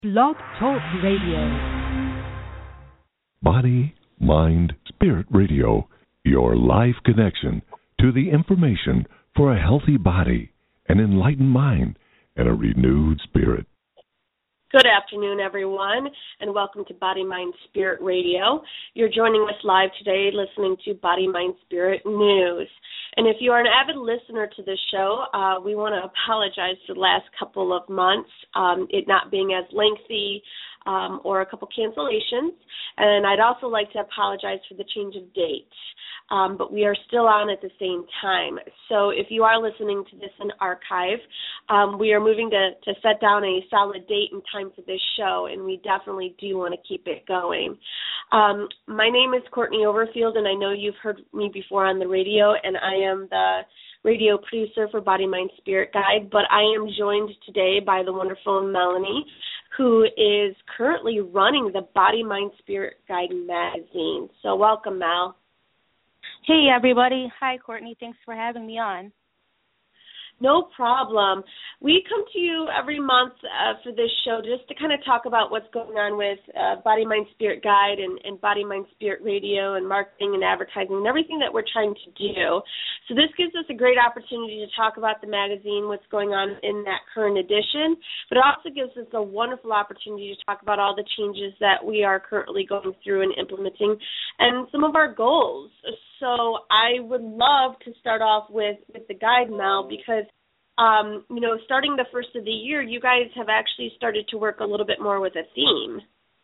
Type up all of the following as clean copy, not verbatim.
Blog Talk Radio. Body, Mind, Spirit Radio, your live connection to the information for a healthy body, an enlightened mind, and a renewed spirit. Good afternoon, everyone, and welcome to Body, Mind, Spirit Radio. You're joining us live today listening to Body, Mind, Spirit News. And if you are an avid listener to this show, we want to apologize for the last couple of months, it not being as lengthy or a couple cancellations. And I'd also like to apologize for the change of date. But we are still on at the same time. So if you are listening to this in archive, we are moving to set down a solid date and time for this show, and we definitely do want to keep it going. My name is Courtney Overfield, and I know you've heard me before on the radio, and I am the radio producer for Body, Mind, Spirit Guide, but I am joined today by the wonderful Melanie, who is currently running the Body, Mind, Spirit Guide magazine. So welcome, Mel. Hey, everybody. Hi, Courtney. Thanks for having me on. No problem. We come to you every month for this show just to kind of talk about what's going on with Body, Mind, Spirit Guide and Body, Mind, Spirit Radio and marketing and advertising and everything that we're trying to do. So this gives us a great opportunity to talk about the magazine, what's going on in that current edition, but it also gives us a wonderful opportunity to talk about all the changes that we are currently going through and implementing and some of our goals. So I would love to start off with the guide, Mel, because, starting the first of the year, you guys have actually started to work a little bit more with a theme.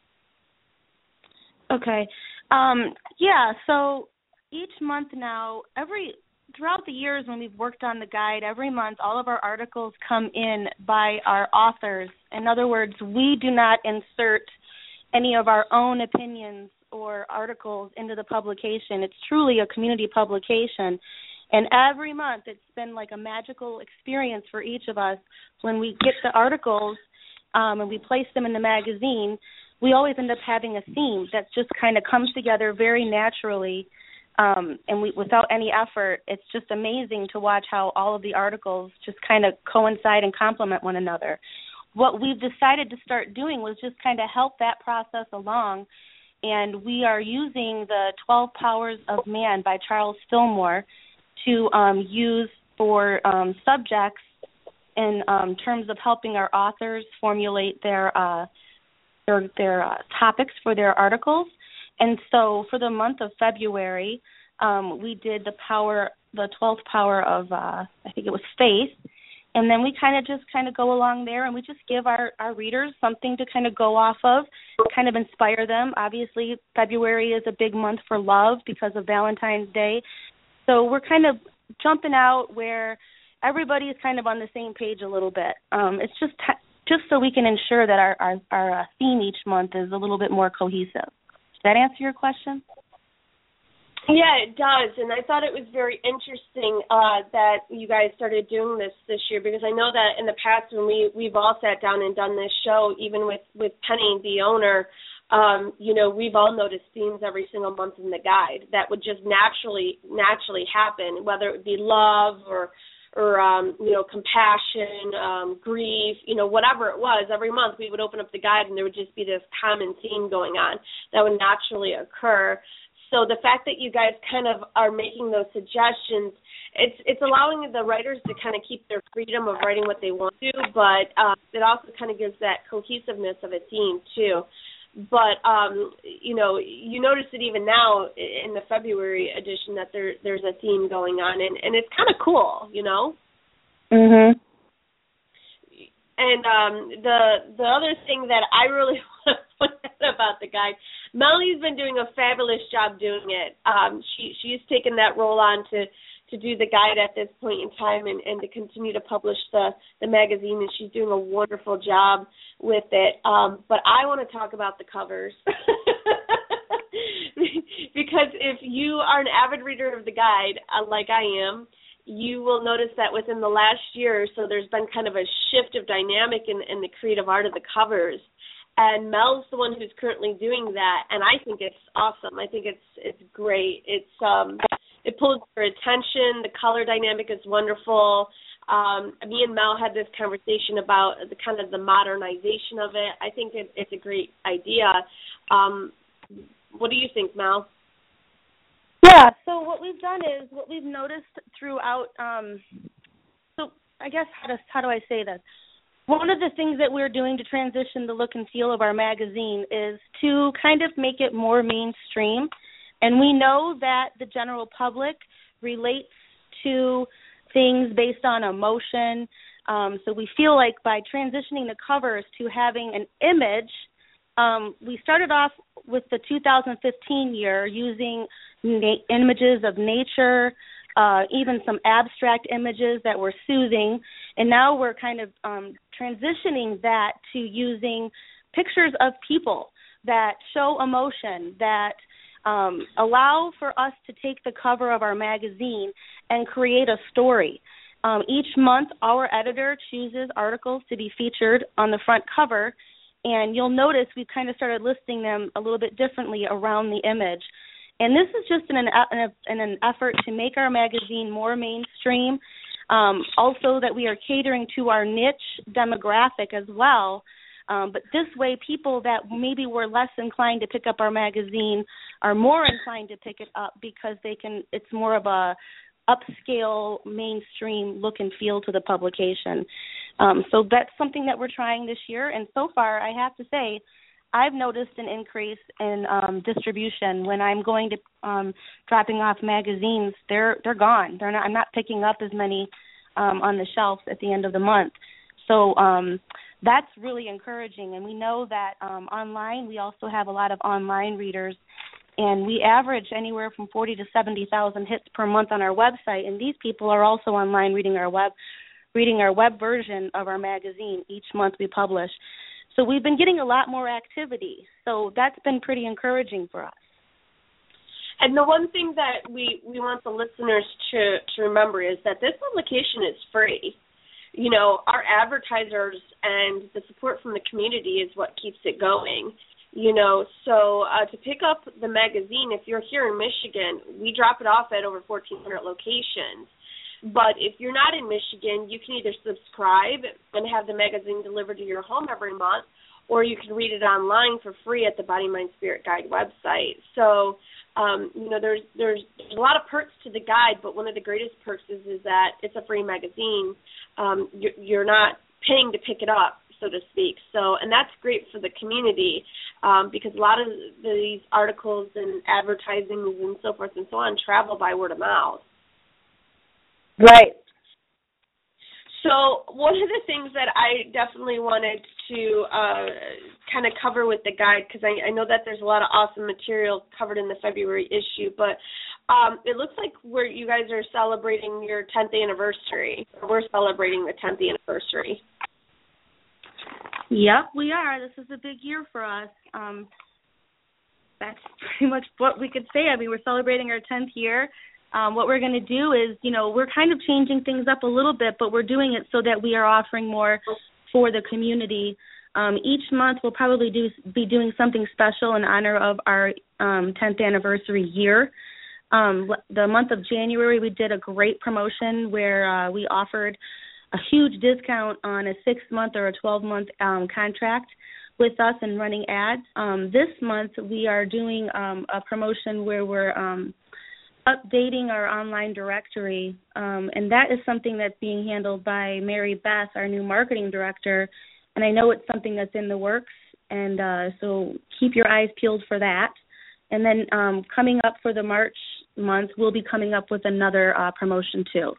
Okay. So each month now, throughout the years when we've worked on the guide, every month all of our articles come in by our authors. In other words, we do not insert any of our own opinions or articles into the publication. It's truly a community publication. And every month it's been like a magical experience for each of us. When we get the articles and we place them in the magazine, we always end up having a theme that just kind of comes together very naturally without any effort. It's just amazing to watch how all of the articles just kind of coincide and complement one another. What we've decided to start doing was just kind of help that process along. And we are using the 12 Powers of Man by Charles Fillmore to use for subjects in terms of helping our authors formulate their topics for their articles. And so for the month of February, we did the 12th power of, I think it was faith. And then we kind of go along there, and we just give our readers something to kind of go off of, kind of inspire them. Obviously, February is a big month for love because of Valentine's Day. So we're kind of jumping out where everybody is kind of on the same page a little bit. It's just so we can ensure that our theme each month is a little bit more cohesive. Does that answer your question? Yeah, it does, and I thought it was very interesting that you guys started doing this year, because I know that in the past when we've all sat down and done this show, even with Penny, the owner, we've all noticed themes every single month in the guide that would just naturally happen, whether it would be love or compassion, grief, whatever it was. Every month we would open up the guide and there would just be this common theme going on that would naturally occur. So the fact that you guys kind of are making those suggestions, it's allowing the writers to kind of keep their freedom of writing what they want to, but it also kind of gives that cohesiveness of a theme too. But, you notice it even now in the February edition that there's a theme going on, and it's kind of cool, Mhm. And the other thing that I really want to point out about the guide, Melanie's been doing a fabulous job doing it. She's taken that role on to do the guide at this point in time and to continue to publish the magazine, and she's doing a wonderful job with it. But I want to talk about the covers. Because if you are an avid reader of the guide, like I am, you will notice that within the last year or so there's been kind of a shift of dynamic in the creative art of the covers. And Mel's the one who's currently doing that, and I think it's awesome. I think it's great. It pulls your attention. The color dynamic is wonderful. Me and Mel had this conversation about the kind of the modernization of it. I think it's a great idea. What do you think, Mel? Yeah, so what we've done is, what we've noticed throughout, so I guess, how do I say this? One of the things that we're doing to transition the look and feel of our magazine is to kind of make it more mainstream. And we know that the general public relates to things based on emotion. So we feel like by transitioning the covers to having an image, we started off with the 2015 year using images of nature, even some abstract images that were soothing. And now we're kind of transitioning that to using pictures of people that show emotion, that allow for us to take the cover of our magazine and create a story. Each month, our editor chooses articles to be featured on the front cover, and you'll notice we've kind of started listing them a little bit differently around the image. And this is just in an effort to make our magazine more mainstream, also that we are catering to our niche demographic as well. But this way, people that maybe were less inclined to pick up our magazine are more inclined to pick it up because it's more of a upscale, mainstream look and feel to the publication. So that's something that we're trying this year. And so far, I have to say, I've noticed an increase in distribution. When I'm going to dropping off magazines, they're gone. I'm not picking up as many on the shelves at the end of the month. So that's really encouraging. And we know that online, we also have a lot of online readers, and we average anywhere from 40 to 70,000 hits per month on our website. And these people are also online reading our web version of our magazine each month we publish. So we've been getting a lot more activity. So that's been pretty encouraging for us. And the one thing that we want the listeners to remember is that this publication is free. You know, our advertisers and the support from the community is what keeps it going. You know, so to pick up the magazine, if you're here in Michigan, we drop it off at over 1,400 locations. But if you're not in Michigan, you can either subscribe and have the magazine delivered to your home every month, or you can read it online for free at the Body, Mind, Spirit Guide website. So, you know, there's a lot of perks to the guide, but one of the greatest perks is that it's a free magazine. You're not paying to pick it up, so to speak. So, and that's great for the community because a lot of these articles and advertising and so forth and so on travel by word of mouth. Right. So one of the things that I definitely wanted to kind of cover with the guide, because I know that there's a lot of awesome material covered in the February issue, but it looks like you guys are celebrating your 10th anniversary. We're celebrating the 10th anniversary. Yep, we are. This is a big year for us. That's pretty much what we could say. I mean, we're celebrating our 10th year. What we're going to do is, you know, we're kind of changing things up a little bit, but we're doing it so that we are offering more for the community. Each month we'll probably be doing something special in honor of our 10th anniversary year. The month of January we did a great promotion where we offered a huge discount on a 6-month or a 12-month contract with us and running ads. This month we are doing a promotion where we're updating our online directory, and that is something that's being handled by Mary Beth, our new marketing director, and I know it's something that's in the works, and so keep your eyes peeled for that. And then coming up for the March month, we'll be coming up with another promotion too.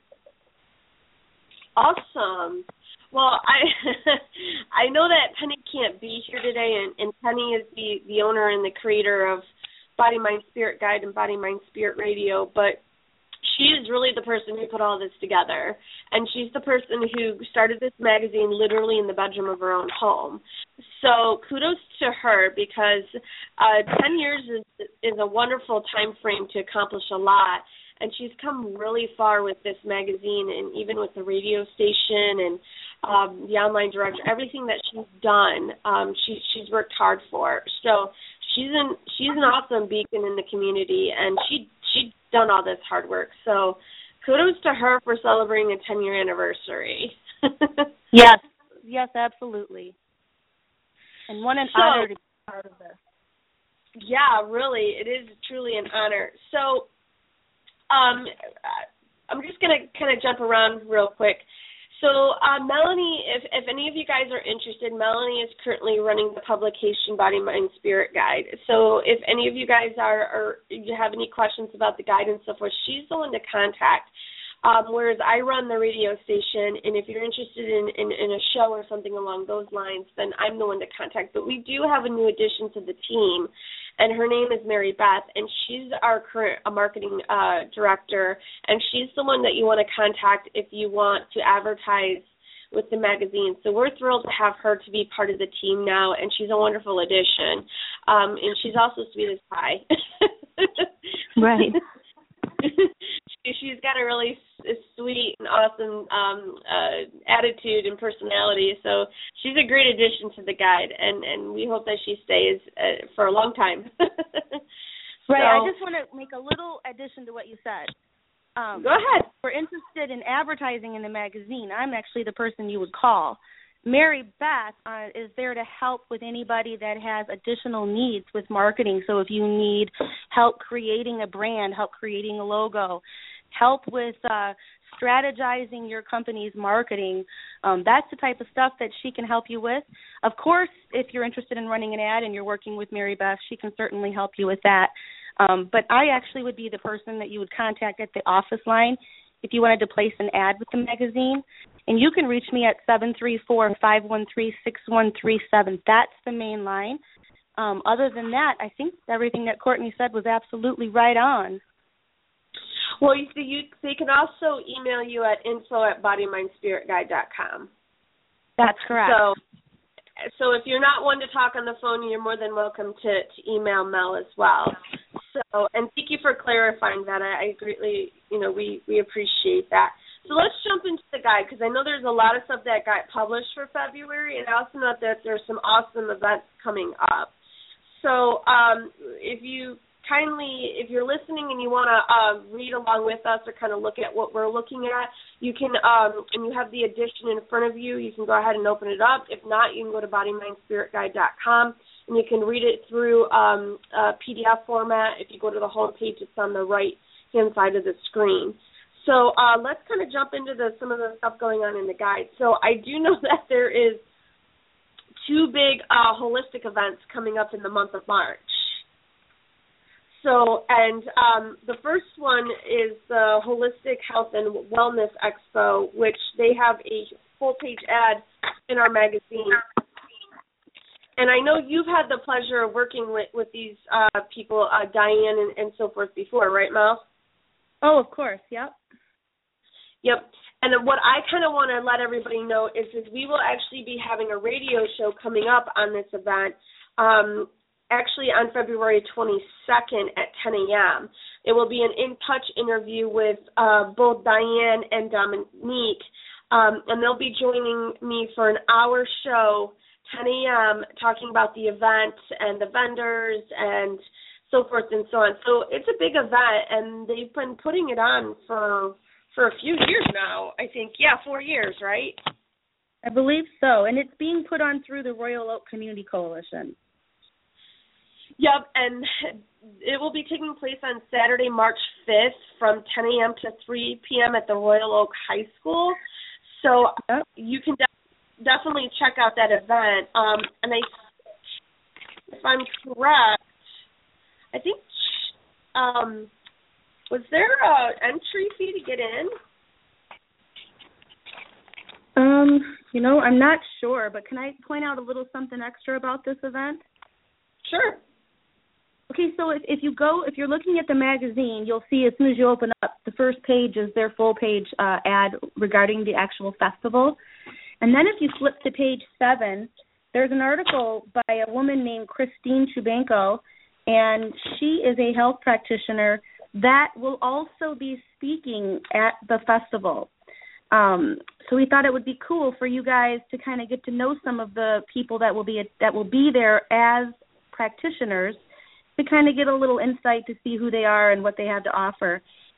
Awesome. Well, I know that Penny can't be here today, and Penny is the owner and the creator of Body, Mind, Spirit Guide and Body, Mind, Spirit Radio, but she is really the person who put all this together, and she's the person who started this magazine literally in the bedroom of her own home. So kudos to her, because 10 years is a wonderful time frame to accomplish a lot, and she's come really far with this magazine, and even with the radio station and the online directory, everything that she's done, she's worked hard for. So she's an awesome beacon in the community, and she's done all this hard work. So kudos to her for celebrating a 10-year anniversary. Yes, absolutely. And what an honor to be part of this. Yeah, really, it is truly an honor. So I'm just going to kind of jump around real quick. So Melanie, if any of you guys are interested, Melanie is currently running the publication Body, Mind, Spirit Guide. So if any of you guys you have any questions about the guide and so forth, she's the one to contact. Whereas I run the radio station, and if you're interested in a show or something along those lines, then I'm the one to contact. But we do have a new addition to the team, and her name is Mary Beth, and she's our current marketing director, and she's the one that you want to contact if you want to advertise with the magazine. So we're thrilled to have her to be part of the team now, and she's a wonderful addition. And she's also sweet as pie. Right. She's got a really sweet and awesome attitude and personality, so she's a great addition to the guide, and we hope that she stays for a long time. Right. I just want to make a little addition to what you said. Go ahead. If we're interested in advertising in the magazine, I'm actually the person you would call. Mary Beth is there to help with anybody that has additional needs with marketing. So if you need help creating a brand, help creating a logo, help with strategizing your company's marketing, that's the type of stuff that she can help you with. Of course, if you're interested in running an ad and you're working with Mary Beth, she can certainly help you with that. But I actually would be the person that you would contact at the office line if you wanted to place an ad with the magazine. And you can reach me at 734-513-6137. That's the main line. Other than that, I think everything that Courtney said was absolutely right on. Well, they can also email you at info@bodymindspiritguide.com. That's correct. So if you're not one to talk on the phone, you're more than welcome to email Mel as well. So, and thank you for clarifying that. I greatly, we appreciate that. So let's jump into the guide, because I know there's a lot of stuff that got published for February, and I also know that there's some awesome events coming up. So if you're listening and you want to read along with us or kind of look at what we're looking at, you can, and you have the edition in front of you, you can go ahead and open it up. If not, you can go to bodymindspiritguide.com, and you can read it through PDF format. If you go to the home page, it's on the right-hand side of the screen. So let's kind of jump into some of the stuff going on in the guide. So I do know that there is 2 big holistic events coming up in the month of March. So, and the first one is the Holistic Health and Wellness Expo, which they have a full-page ad in our magazine. And I know you've had the pleasure of working with these people, Diane and so forth before, right, Mel? Oh, of course, yep. Yep. And what I kind of want to let everybody know is we will actually be having a radio show coming up on this event, actually on February 22nd at 10 a.m. It will be an in-touch interview with both Diane and Dominique, and they'll be joining me for an hour show, 10 a.m., talking about the event and the vendors and so forth and so on. So it's a big event, and they've been putting it on for a few years now, I think. Yeah, 4 years, right? I believe so, and it's being put on through the Royal Oak Community Coalition. Yep, and it will be taking place on Saturday, March 5th from 10 a.m. to 3 p.m. at the Royal Oak High School. So you can definitely check out that event. And if I'm correct, I think, was there an entry fee to get in? I'm not sure, but can I point out a little something extra about this event? Sure. Okay, so if you're looking at the magazine, you'll see as soon as you open up, the first page is their full-page ad regarding the actual festival. And then if you flip to page 7, there's an article by a woman named Christine Chubanko, and she is a health practitioner that will also be speaking at the festival. So we thought it would be cool for you guys to kind of get to know some of the people that will be there as practitioners, to kind of get a little insight to see who they are and what they have to offer.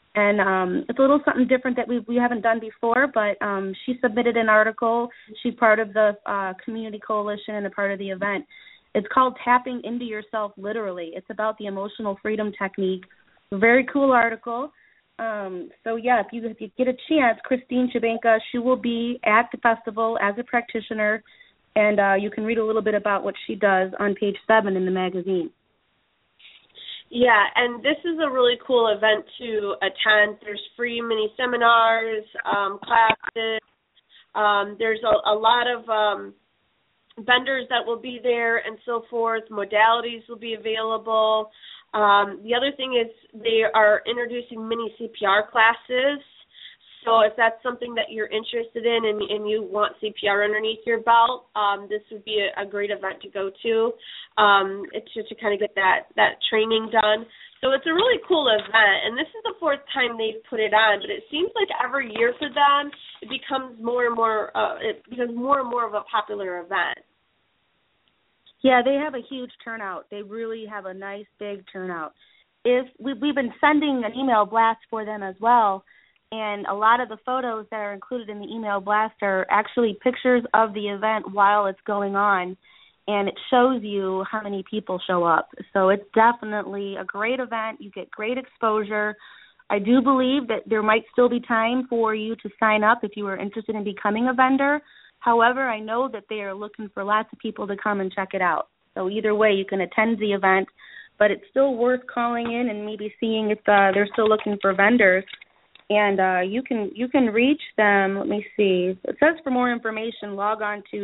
And it's a little something different that we haven't done before, but she submitted an article. She's part of the community coalition and a part of the event. It's called Tapping Into Yourself Literally. It's about the emotional freedom technique. A very cool article. So, yeah, if you get a chance, Christine Chabanka, she will be at the festival as a practitioner, and you can read a little bit about what she does on page 7 in the magazine. Yeah, and this is a really cool event to attend. There's free mini seminars, classes. There's a lot of vendors that will be there and so forth. Modalities will be available. The other thing is they are introducing mini CPR classes. So if that's something that you're interested in and you want CPR underneath your belt, this would be a great event to go to. It's just to kind of get that training done. So it's a really cool event, and this is the 4th time they've put it on. But it seems like every year for them, it becomes more and more. It becomes more and more of a popular event. Yeah, they have a huge turnout. They really have a nice big turnout. If we've been sending an email blast for them as well. And a lot of the photos that are included in the email blast are actually pictures of the event while it's going on, and it shows you how many people show up. So it's definitely a great event. You get great exposure. I do believe that there might still be time for you to sign up if you are interested in becoming a vendor. However, I know that they are looking for lots of people to come and check it out. So either way, you can attend the event, but it's still worth calling in and maybe seeing if they're still looking for vendors. And you can reach them. Let me see. It says for more information, log on to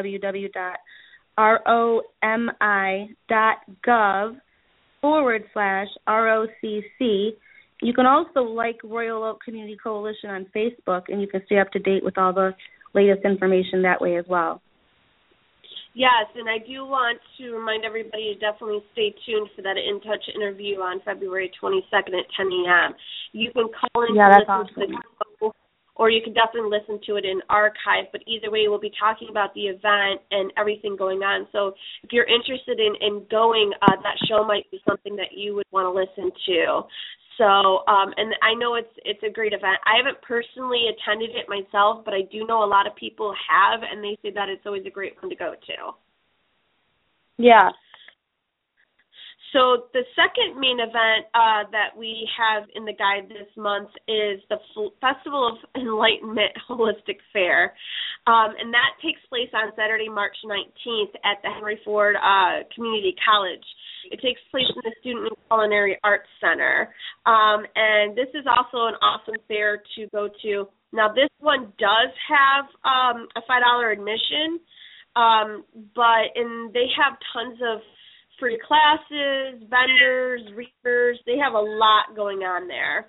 www.romi.gov/ROCC. You can also like Royal Oak Community Coalition on Facebook, and you can stay up to date with all the latest information that way as well. Yes, and I do want to remind everybody to definitely stay tuned for that In Touch interview on February 22nd at 10 a.m. You can call in to listen to the show, or you can definitely listen to it in archive, but either way, we'll be talking about the event and everything going on. So if you're interested in going, that show might be something that you would want to listen to. So, and I know it's a great event. I haven't personally attended it myself, but I do know a lot of people have, and they say that it's always a great one to go to. Yeah. So the second main event that we have in the guide this month is the Festival of Enlightenment Holistic Fair, and that takes place on Saturday, March 19th at the Henry Ford Community College. It takes place in the Student and Culinary Arts Center, and this is also an awesome fair to go to. Now, this one does have a $5 admission, but they have tons of free classes, vendors, readers. They have a lot going on there,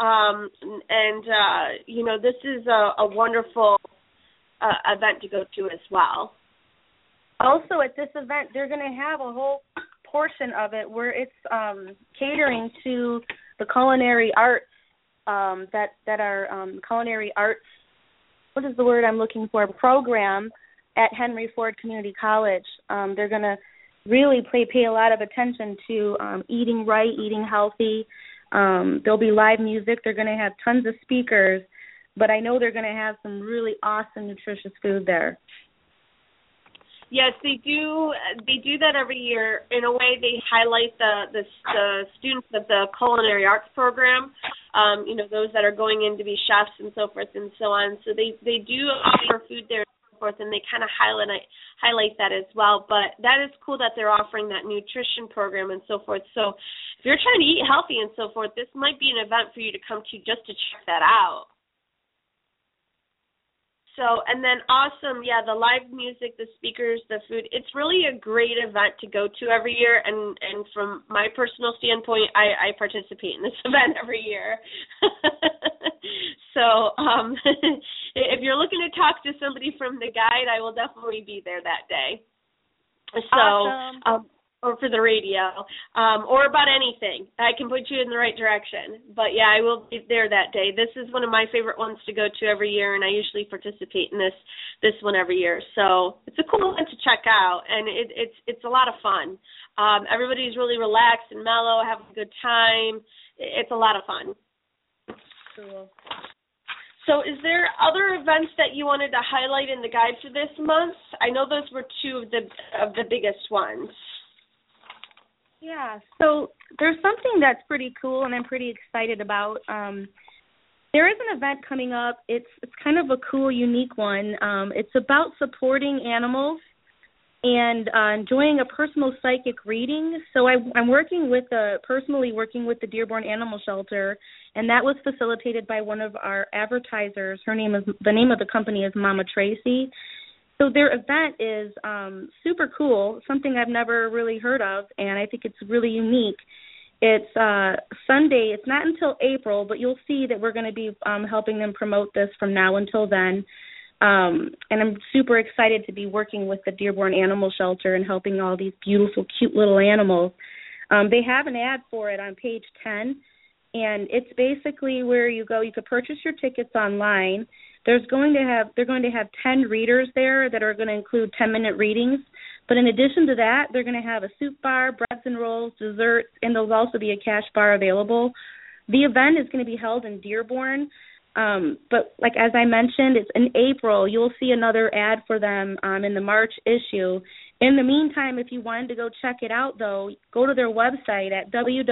this is a wonderful event to go to as well. Also, at this event, they're going to have a whole portion of it where it's catering to the culinary arts that are culinary arts. What is the word I'm looking for? Program at Henry Ford Community College. They're going to really pay a lot of attention to eating right, eating healthy. There'll be live music. They're going to have tons of speakers, but I know they're going to have some really awesome, nutritious food there. Yes, they do. They do that every year. In a way, they highlight the students of the culinary arts program. Those that are going in to be chefs and so forth and so on. So they do offer food there and so forth, and they kind of highlight that as well. But that is cool that they're offering that nutrition program and so forth. So if you're trying to eat healthy and so forth, this might be an event for you to come to just to check that out. So, and then awesome, the live music, the speakers, the food, it's really a great event to go to every year, and from my personal standpoint, I participate in this event every year. So, if you're looking to talk to somebody from the guide, I will definitely be there that day. So, awesome. Or for the radio, or about anything. I can put you in the right direction. But, I will be there that day. This is one of my favorite ones to go to every year, and I usually participate in this one every year. So it's a cool one to check out, and it's a lot of fun. Everybody's really relaxed and mellow, having a good time. It's a lot of fun. cool. So is there other events that you wanted to highlight in the guide for this month? I know those were two of the biggest ones. Yeah, so there's something that's pretty cool and I'm pretty excited about. There is an event coming up. It's kind of a cool, unique one. It's about supporting animals and enjoying a personal psychic reading. So I'm personally working with the Dearborn Animal Shelter, and that was facilitated by one of our advertisers. The name of the company is Mama Tracy. So their event is super cool, something I've never really heard of, and I think it's really unique. It's Sunday. It's not until April, but you'll see that we're going to be helping them promote this from now until then. And I'm super excited to be working with the Dearborn Animal Shelter and helping all these beautiful, cute little animals. They have an ad for it on page 10, and it's basically where you go. You could purchase your tickets online. They're going to have 10 readers there that are going to include 10-minute readings. But in addition to that, they're going to have a soup bar, breads and rolls, desserts, and there'll also be a cash bar available. The event is going to be held in Dearborn. But like as I mentioned, it's in April. You'll see another ad for them in the March issue. In the meantime, if you wanted to go check it out, though, go to their website at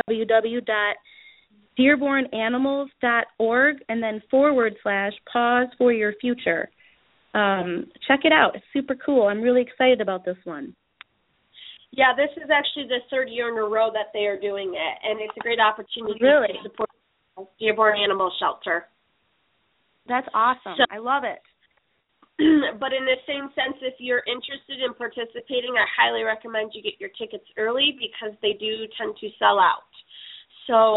www.dearbornanimals.org and then /pause for your future. Check it out. It's super cool. I'm really excited about this one. Yeah, this is actually the third year in a row that they are doing it, and it's a great opportunity really? to support Dearborn Animal Shelter. That's awesome. So, I love it. But in the same sense, if you're interested in participating, I highly recommend you get your tickets early because they do tend to sell out. So,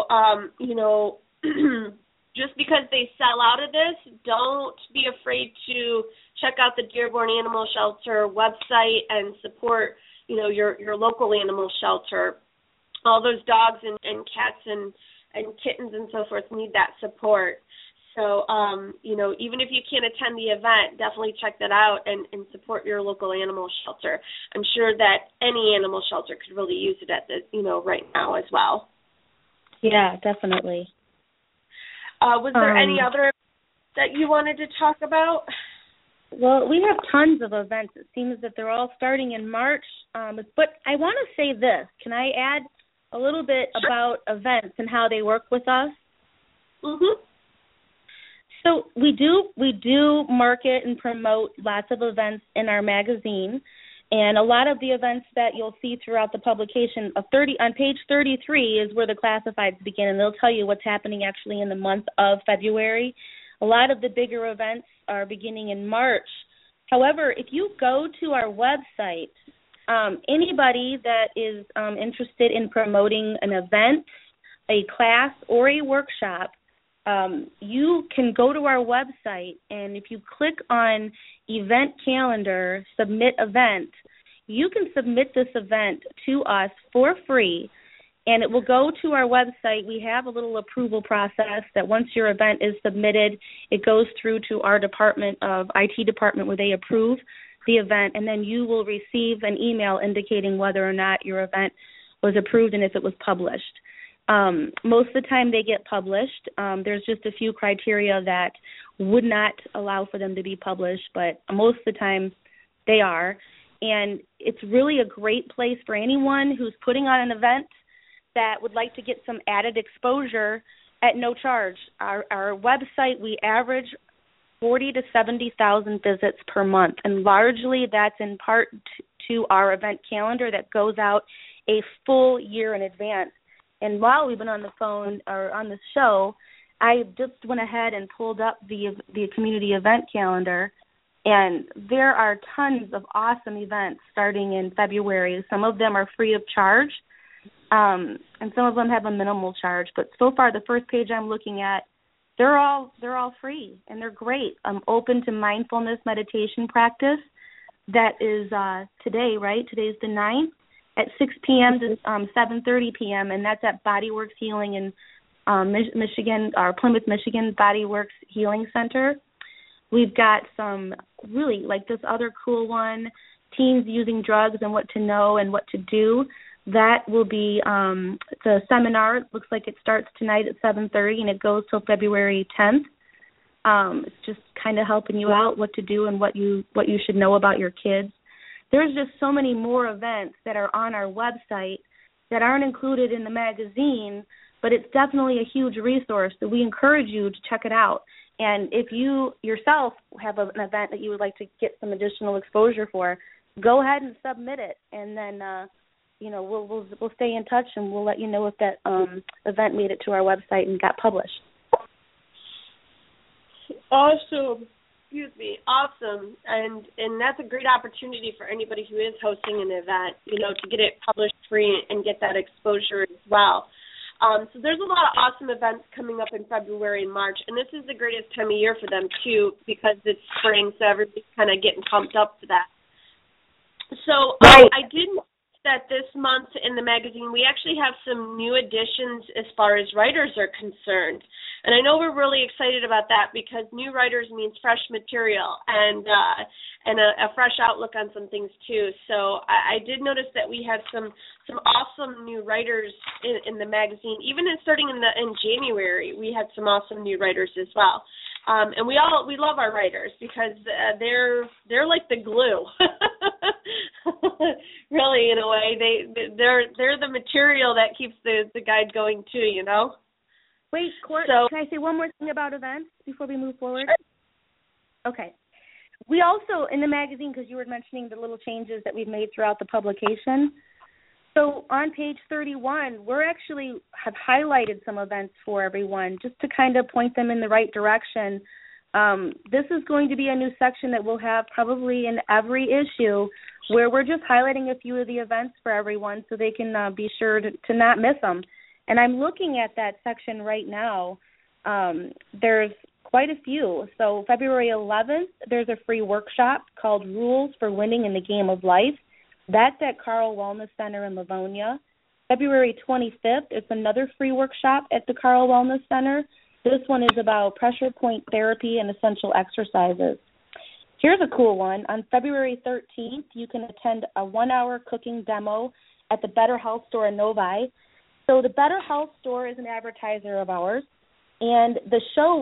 just because they sell out of this, don't be afraid to check out the Dearborn Animal Shelter website and support, your local animal shelter. All those dogs and cats and kittens and so forth need that support. So, even if you can't attend the event, definitely check that out and support your local animal shelter. I'm sure that any animal shelter could really use it at right now as well. Yeah, definitely. Was there any other that you wanted to talk about? Well, we have tons of events. It seems that they're all starting in March. But I want to say this. Can I add a little bit about events and how they work with us? Mm-hmm. So we do market and promote lots of events in our magazine. And a lot of the events that you'll see throughout the publication on page 33 is where the classifieds begin, and they'll tell you what's happening actually in the month of February. A lot of the bigger events are beginning in March. However, if you go to our website, anybody that is interested in promoting an event, a class, or a workshop, you can go to our website, and if you click on event calendar, submit event, you can submit this event to us for free, and it will go to our website. We have a little approval process that once your event is submitted, it goes through to our IT department where they approve the event, and then you will receive an email indicating whether or not your event was approved and if it was published. Most of the time they get published. There's just a few criteria that would not allow for them to be published, but most of the time they are. And it's really a great place for anyone who's putting on an event that would like to get some added exposure at no charge. Our website, we average 40 to 70,000 visits per month, and largely that's in part to our event calendar that goes out a full year in advance. And while we've been on the phone or on the show, I just went ahead and pulled up the community event calendar, and there are tons of awesome events starting in February. Some of them are free of charge, and some of them have a minimal charge. But so far, the first page I'm looking at, they're all free, and they're great. I'm open to mindfulness meditation practice. That is today, right? Today's the 9th. At 6 p.m. to 7:30 p.m., and that's at Bodyworks Healing in Michigan, or Plymouth, Michigan, Bodyworks Healing Center. We've got some really, like this other cool one, teens using drugs and what to know and what to do. That will be the seminar. It looks like it starts tonight at 7:30 and it goes till February 10th. It's just kind of helping you out what to do and what you should know about your kids. There's just so many more events that are on our website that aren't included in the magazine, but it's definitely a huge resource, so we encourage you to check it out. And if you yourself have an event that you would like to get some additional exposure for, go ahead and submit it, and then we'll stay in touch and we'll let you know if that event made it to our website and got published. Awesome. Awesome. And that's a great opportunity for anybody who is hosting an event, to get it published free and get that exposure as well. So there's a lot of awesome events coming up in February and March, and this is the greatest time of year for them, too, because it's spring, so everybody's kind of getting pumped up for that. So I did that this month in the magazine, we actually have some new additions as far as writers are concerned. And I know we're really excited about that because new writers means fresh material and a fresh outlook on some things too. So I did notice that we have some awesome new writers in the magazine. Even starting in January, we had some awesome new writers as well. And we love our writers because they're like the glue. Really, in a way, they're the material that keeps the guide going too. Wait, Court, can I say one more thing about events before we move forward? Sure. Okay. We also, in the magazine, because you were mentioning the little changes that we've made throughout the publication, so on page 31, we actually have highlighted some events for everyone just to kind of point them in the right direction. This is going to be a new section that we'll have probably in every issue where we're just highlighting a few of the events for everyone so they can be sure to not miss them. And I'm looking at that section right now. There's quite a few. So February 11th, there's a free workshop called Rules for Winning in the Game of Life. That's at Carl Wellness Center in Livonia. February 25th, it's another free workshop at the Carl Wellness Center. This one is about pressure point therapy and essential exercises. Here's a cool one. On February 13th, you can attend a 1-hour cooking demo at the Better Health Store in Novi. So the Better Health Store is an advertiser of ours, and the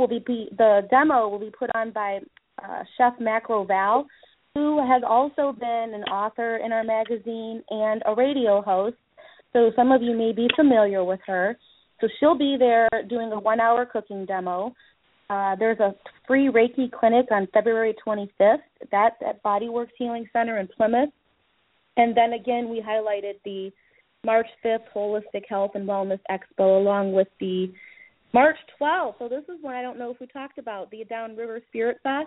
demo will be put on by Chef Macro Val, who has also been an author in our magazine and a radio host. So some of you may be familiar with her. So she'll be there doing a 1-hour cooking demo. There's a free Reiki clinic on February 25th. That's at Bodyworks Healing Center in Plymouth. And then again, we highlighted the March 5th Holistic Health and Wellness Expo along with the March 12th. So this is one I don't know if we talked about, the Downriver Spirit Fest.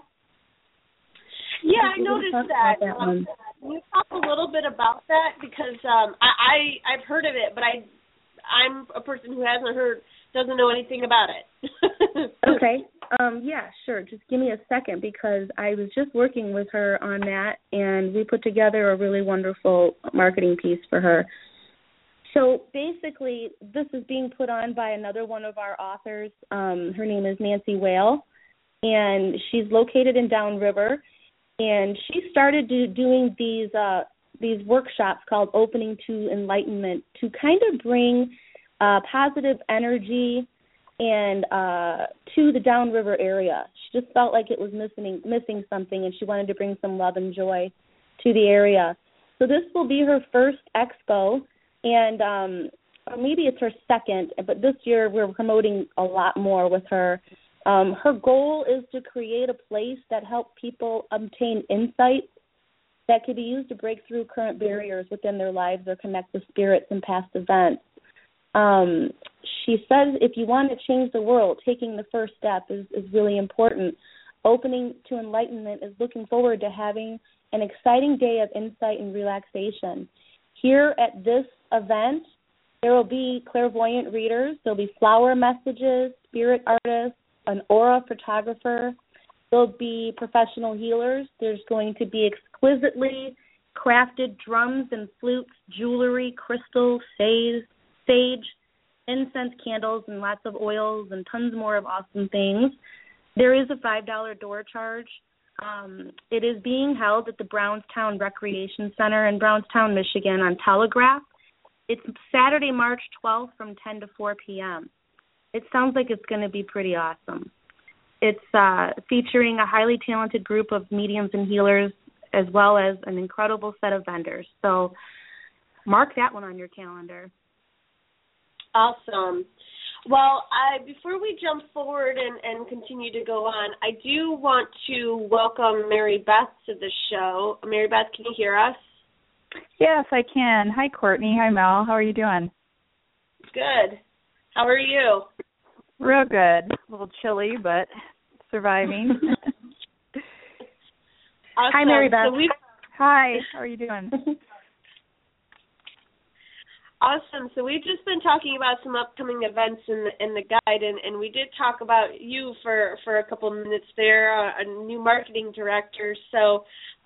Yeah, I noticed that. Can you talk a little bit about that? Because I've heard of it, but I'm a person who doesn't know anything about it. Okay. Yeah, sure. Just give me a second because I was just working with her on that, and we put together a really wonderful marketing piece for her. So basically, this is being put on by another one of our authors. Her name is Nancy Whale, and she's located in Downriver. And she started doing these workshops called Opening to Enlightenment to kind of bring positive energy and to the Downriver area. She just felt like it was missing something, and she wanted to bring some love and joy to the area. So this will be her first expo, and or maybe it's her second, but this year we're promoting a lot more with her. Her goal is to create a place that helps people obtain insights that could be used to break through current barriers within their lives or connect with spirits and past events. She says if you want to change the world, taking the first step is really important. Opening to Enlightenment is looking forward to having an exciting day of insight and relaxation. Here at this event, there will be clairvoyant readers, there will be flower messages, spirit artists, an aura photographer. There'll be professional healers. There's going to be exquisitely crafted drums and flutes, jewelry, crystals, sage, incense, candles, and lots of oils and tons more of awesome things. There is a $5 door charge. It is being held at the Brownstown Recreation Center in Brownstown, Michigan on Telegraph. It's Saturday, March 12th from 10 to 4 p.m. It sounds like it's going to be pretty awesome. It's featuring a highly talented group of mediums and healers as well as an incredible set of vendors. So mark that one on your calendar. Awesome. Well, before we jump forward and continue to go on, I do want to welcome Mary Beth to the show. Mary Beth, can you hear us? Yes, I can. Hi, Courtney. Hi, Mel. How are you doing? Good. How are you? Real good. A little chilly, but surviving. Awesome. Hi, Mary Beth. Hi. How are you doing? Awesome. So we've just been talking about some upcoming events in the guide, and we did talk about you for a couple of minutes there, a new marketing director. So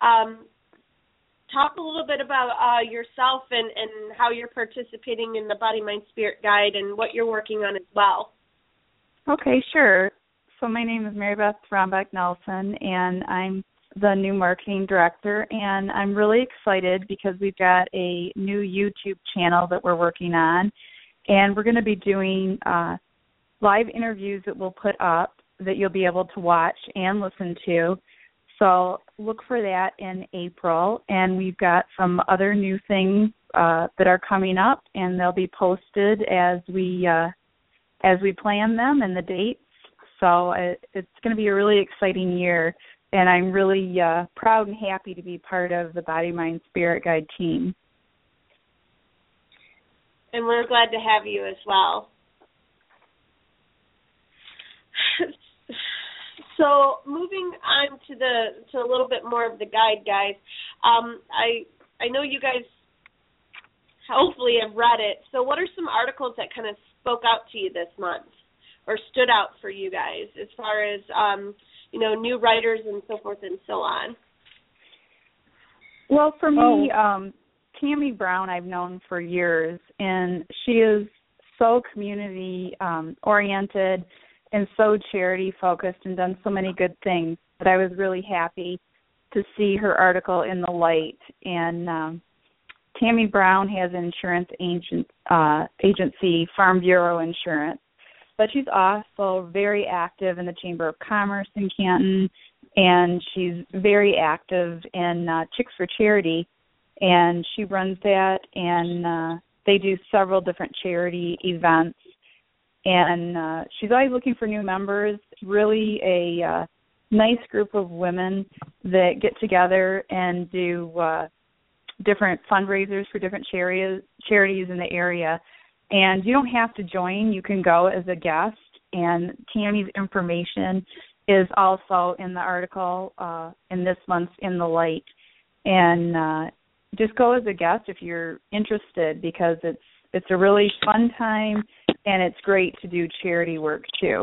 talk a little bit about yourself and how you're participating in the Body, Mind, Spirit Guide and what you're working on as well. Okay, sure. So my name is Mary Beth Rombeck-Nelson, and I'm the new marketing director, and I'm really excited because we've got a new YouTube channel that we're working on, and we're going to be doing live interviews that we'll put up that you'll be able to watch and listen to. So look for that in April, and we've got some other new things that are coming up, and they'll be posted as we plan them and the dates. So it's going to be a really exciting year, and I'm really proud and happy to be part of the Body, Mind, Spirit Guide team. And we're glad to have you as well. So moving on to a little bit more of the guide, guys. I know you guys hopefully have read it. So what are some articles that kind of spoke out to you this month or stood out for you guys as far as new writers and so forth and so on? Well, for me, Tammy Brown I've known for years, and she is so community oriented and so charity-focused and done so many good things that I was really happy to see her article in the light. And Tammy Brown has an insurance agency, Farm Bureau Insurance, but she's also very active in the Chamber of Commerce in Canton, and she's very active in Chicks for Charity, and she runs that, and they do several different charity events. And she's always looking for new members, really a nice group of women that get together and do different fundraisers for different charities in the area. And you don't have to join. You can go as a guest. And Tammy's information is also in the article in this month's In the Light. And just go as a guest if you're interested, because it's a really fun time, and it's great to do charity work, too.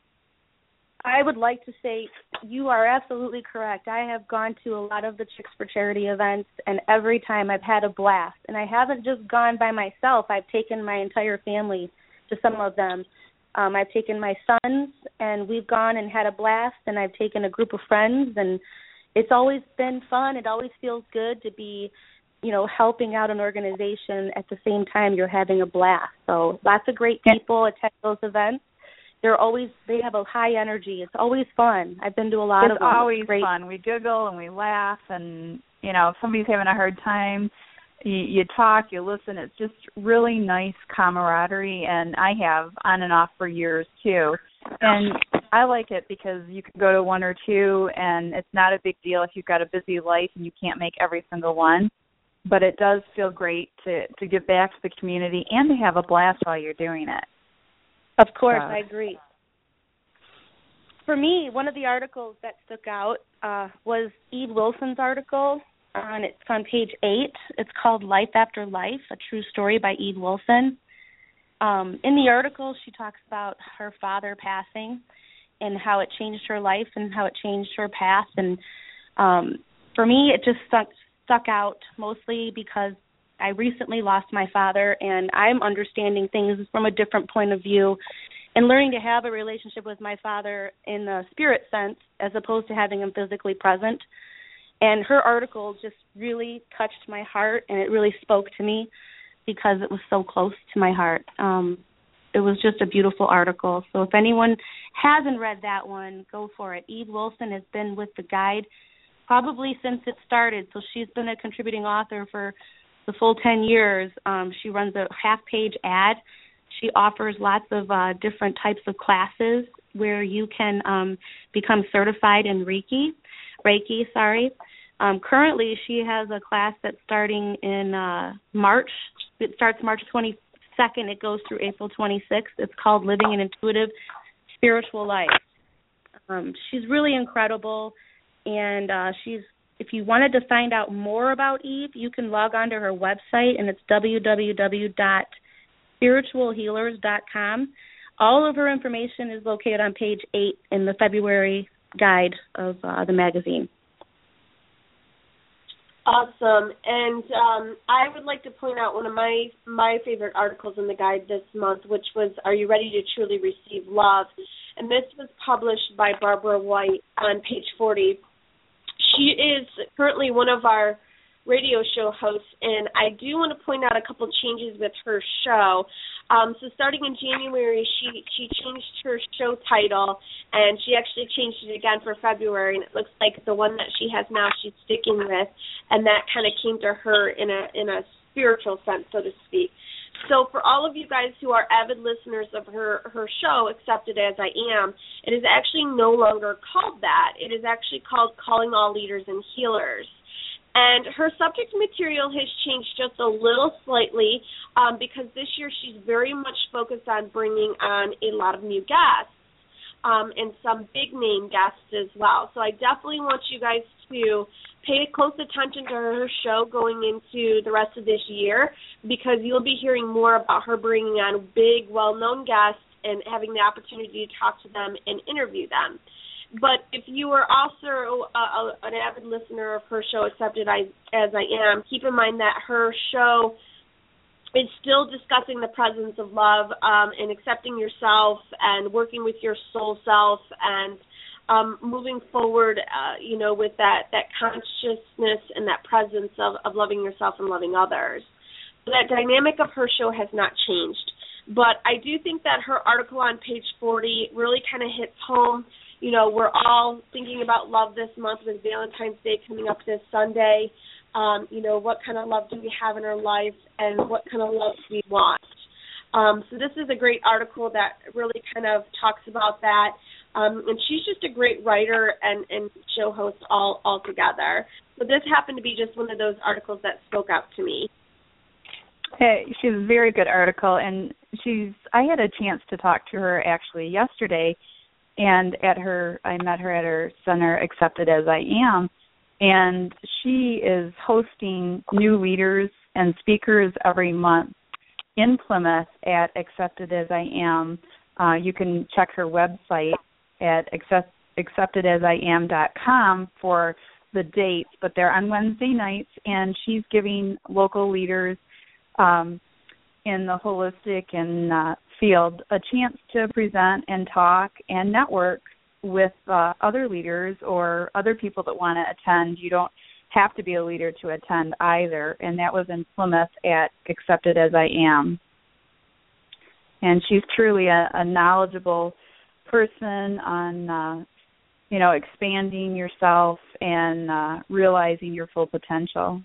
I would like to say you are absolutely correct. I have gone to a lot of the Chicks for Charity events, and every time I've had a blast. And I haven't just gone by myself. I've taken my entire family to some of them. I've taken my sons, and we've gone and had a blast, and I've taken a group of friends, and it's always been fun. It always feels good to be helping out an organization at the same time you're having a blast. So lots of great people attend those events. They have a high energy. It's always fun. I've been to a lot of them. It's always fun. We giggle and we laugh, and if somebody's having a hard time, you talk, you listen. It's just really nice camaraderie, and I have on and off for years too. And I like it because you can go to one or two, and it's not a big deal if you've got a busy life and you can't make every single one. But it does feel great to give back to the community and to have a blast while you're doing it. Of course, I agree. For me, one of the articles that stuck out was Eve Wilson's article. It's on page 8. It's called Life After Life, A True Story by Eve Wilson. In the article, she talks about her father passing and how it changed her life and how it changed her path. And for me, it just stuck out mostly because I recently lost my father, and I'm understanding things from a different point of view and learning to have a relationship with my father in the spirit sense as opposed to having him physically present. And her article just really touched my heart, and it really spoke to me. because it was so close to my heart. It was just a beautiful article. So if anyone hasn't read that one, go for it. Eve Wilson has been with the guide probably since it started. So she's been a contributing author for the full 10 years. She runs a half-page ad. She offers lots of different types of classes where you can become certified in Reiki. Currently, she has a class that's starting in March. It starts March 22nd. It goes through April 26th. It's called Living an Intuitive Spiritual Life. She's really incredible, and if you wanted to find out more about Eve, you can log on to her website, and it's www.spiritualhealers.com. All of her information is located on page 8 in the February guide of the magazine. Awesome. And I would like to point out one of my favorite articles in the guide this month, which was Are You Ready to Truly Receive Love? And this was published by Barbara White on page 40. She is currently one of our radio show hosts, and I do want to point out a couple changes with her show. So starting in January, she changed her show title, and she actually changed it again for February, and it looks like the one that she has now she's sticking with, and that kind of came to her in a spiritual sense, so to speak. So for all of you guys who are avid listeners of her show, Accepted As I Am, it is actually no longer called that. It is actually called Calling All Leaders and Healers. And her subject material has changed just a little slightly because this year she's very much focused on bringing on a lot of new guests and some big-name guests as well. So I definitely want you guys to pay close attention to her show going into the rest of this year because you'll be hearing more about her bringing on big, well-known guests and having the opportunity to talk to them and interview them. But if you are also an avid listener of her show, Accepted As I Am, keep in mind that her show is still discussing the presence of love and accepting yourself and working with your soul self and moving forward, with that consciousness and that presence of loving yourself and loving others. So that dynamic of her show has not changed. But I do think that her article on page 40 really kind of hits home. We're all thinking about love this month with Valentine's Day coming up this Sunday. What kind of love do we have in our life and what kind of love do we want? So this is a great article that really kind of talks about that. And she's just a great writer and show host all together. So this happened to be just one of those articles that spoke out to me. Hey, she's a very good article, and I had a chance to talk to her actually yesterday. And I met her at her center, Accepted As I Am, and she is hosting new leaders and speakers every month in Plymouth at Accepted As I Am. You can check her website at acceptedasiam.com for the dates, but they're on Wednesday nights, and she's giving local leaders in the holistic and field a chance to present and talk and network with other leaders or other people that want to attend. You don't have to be a leader to attend either, and that was in Plymouth at Accepted As I Am. And she's truly a knowledgeable person on, expanding yourself and realizing your full potential.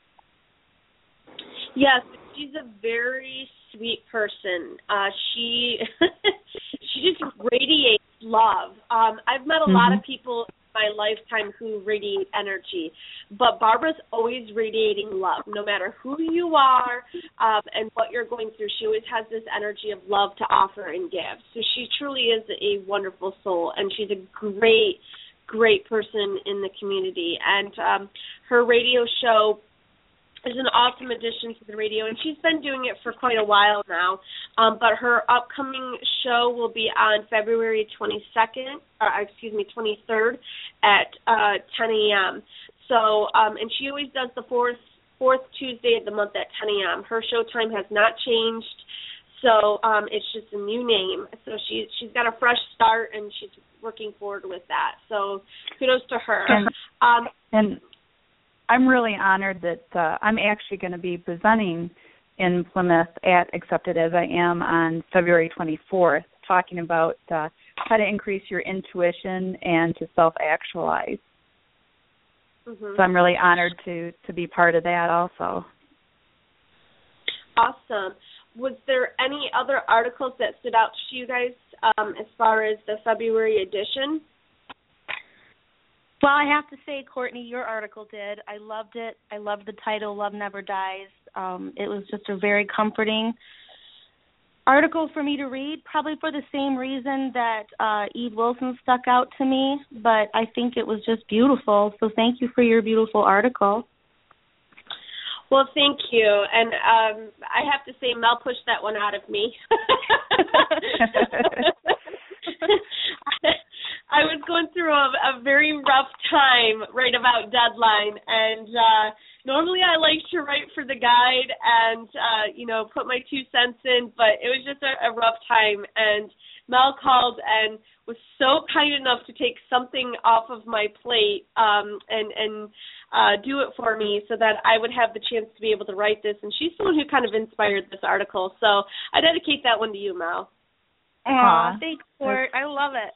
Yes, she's a very sweet person. She just radiates love. I've met a lot of people in my lifetime who radiate energy, but Barbara's always radiating love, no matter who you are and what you're going through. She always has this energy of love to offer and give. So she truly is a wonderful soul, and she's a great person in the community. And her radio show is an awesome addition to the radio, and she's been doing it for quite a while now. But her upcoming show will be on February 23rd at 10 a.m. So, and she always does the fourth Tuesday of the month at 10 a.m. Her show time has not changed, so it's just a new name. So she's got a fresh start, and she's working forward with that. So kudos to her. And I'm really honored that I'm actually going to be presenting in Plymouth at Accepted As I Am on February 24th, talking about how to increase your intuition and to self-actualize. So I'm really honored to be part of that also. Awesome. Was there any other articles that stood out to you guys as far as the February edition? Well, I have to say, Courtney, your article did. I loved it. I loved the title, Love Never Dies. It was just a very comforting article for me to read, probably for the same reason that Eve Wilson stuck out to me, but I think it was just beautiful. So thank you for your beautiful article. Well, thank you. And I have to say, Mel pushed that one out of me. I was going through a very rough time right about deadline, and normally I like to write for the guide and, put my 2 cents in, but it was just a rough time, and Mel called and was so kind enough to take something off of my plate and do it for me so that I would have the chance to be able to write this, and she's the one who kind of inspired this article, so I dedicate that one to you, Mel. Aw, thanks, Court. I love it.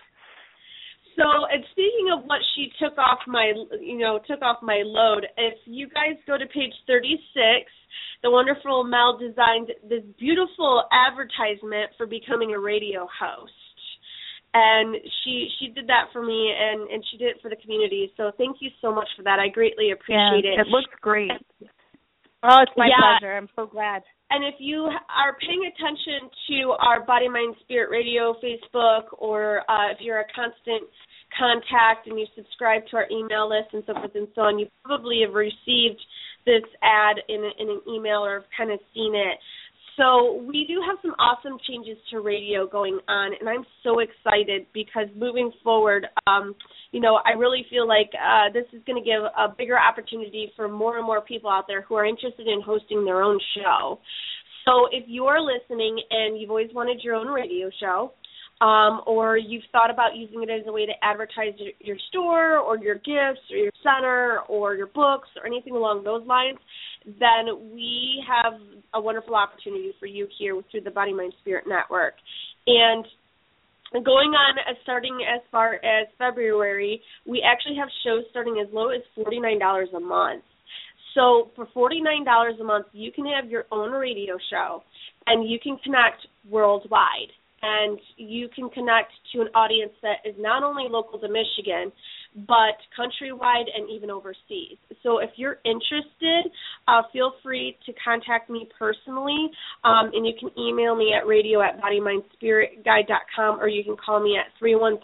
So, and speaking of what she took off my load, if you guys go to page 36, the wonderful Mel designed this beautiful advertisement for becoming a radio host. And she did that for me, and she did it for the community. So thank you so much for that. I greatly appreciate it. It looks great. Oh, it's my pleasure. I'm so glad. And if you are paying attention to our Body, Mind, Spirit Radio Facebook, or if you're a constant contact and you subscribe to our email list and so forth and so on, you probably have received this ad in an email or have kind of seen it. So we do have some awesome changes to radio going on, and I'm so excited because moving forward, I really feel like this is going to give a bigger opportunity for more and more people out there who are interested in hosting their own show. So if you're listening and you've always wanted your own radio show, or you've thought about using it as a way to advertise your store or your gifts or your center or your books or anything along those lines, then we have a wonderful opportunity for you here through the Body, Mind, Spirit Network. And going on, starting as far as February, we actually have shows starting as low as $49 a month. So for $49 a month, you can have your own radio show, and you can connect worldwide. And you can connect to an audience that is not only local to Michigan, but countrywide and even overseas. So if you're interested, feel free to contact me personally, and you can email me at radio@bodymindspiritguide.com, or you can call me at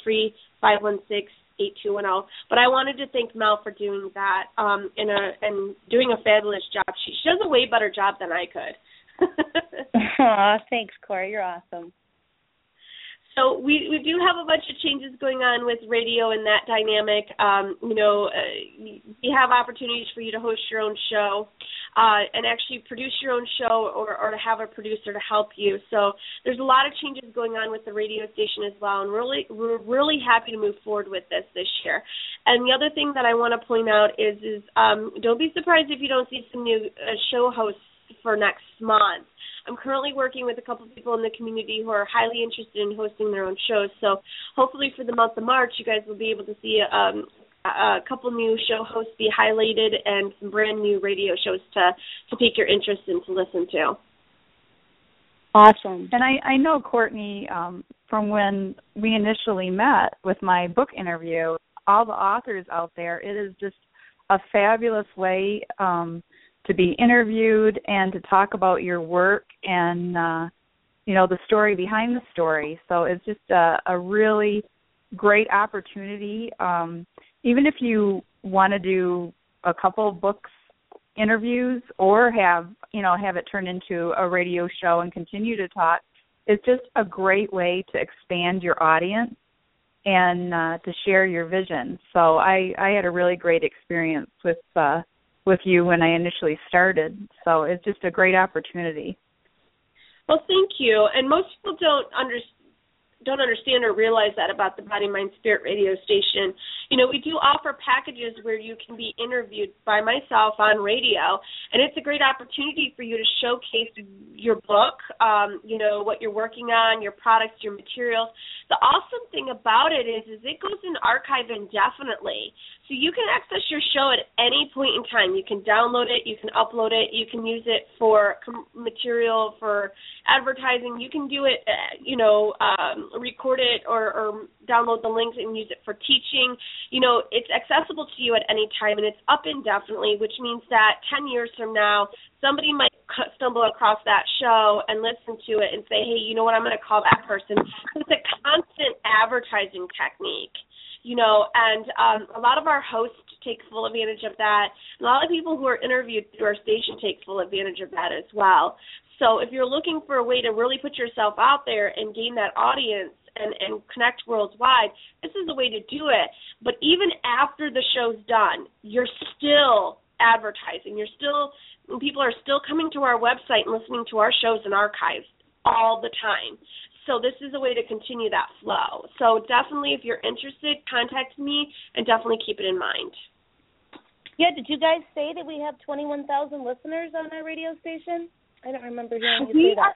313-516-8210. But I wanted to thank Mel for doing that and doing a fabulous job. She does a way better job than I could. Thanks, Corey. You're awesome. So we do have a bunch of changes going on with radio and that dynamic. We have opportunities for you to host your own show and actually produce your own show or to have a producer to help you. So there's a lot of changes going on with the radio station as well, and we're really happy to move forward with this year. And the other thing that I want to point out is don't be surprised if you don't see some new show hosts for next month. I'm currently working with a couple of people in the community who are highly interested in hosting their own shows. So hopefully for the month of March, you guys will be able to see a couple new show hosts be highlighted and some brand new radio shows to pique your interest and to listen to. Awesome. And I know, Courtney, from when we initially met with my book interview, all the authors out there, it is just a fabulous way to be interviewed and to talk about your work and, the story behind the story. So it's just a really great opportunity. Even if you want to do a couple of books interviews or have it turned into a radio show and continue to talk, it's just a great way to expand your audience and to share your vision. So I had a really great experience with you when I initially started. So it's just a great opportunity. Well, thank you. And most people don't don't understand or realize that about the Body, Mind, Spirit radio station, we do offer packages where you can be interviewed by myself on radio, and it's a great opportunity for you to showcase your book, what you're working on, your products, your materials. The awesome thing about it is it goes in archive indefinitely. So you can access your show at any point in time. You can download it, you can upload it, you can use it for material, for advertising. You can do it, record it or download the links and use it for teaching. It's accessible to you at any time, and it's up indefinitely, which means that 10 years from now, somebody might stumble across that show and listen to it and say, hey, you know what, I'm going to call that person. It's a constant advertising technique, and a lot of our hosts take full advantage of that. A lot of people who are interviewed through our station take full advantage of that as well. So if you're looking for a way to really put yourself out there and gain that audience and connect worldwide, this is the way to do it. But even after the show's done, you're still advertising. People are still coming to our website and listening to our shows and archives all the time. So this is a way to continue that flow. So definitely, if you're interested, contact me and definitely keep it in mind. Yeah, did you guys say that we have 21,000 listeners on our radio station? I don't remember hearing you say that.